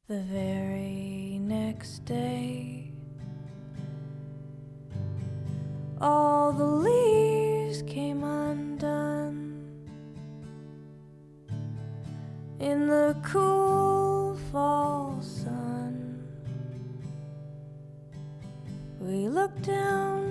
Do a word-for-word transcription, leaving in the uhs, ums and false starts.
The very next day, all the leaves came undone. In the cool fall sun, we looked down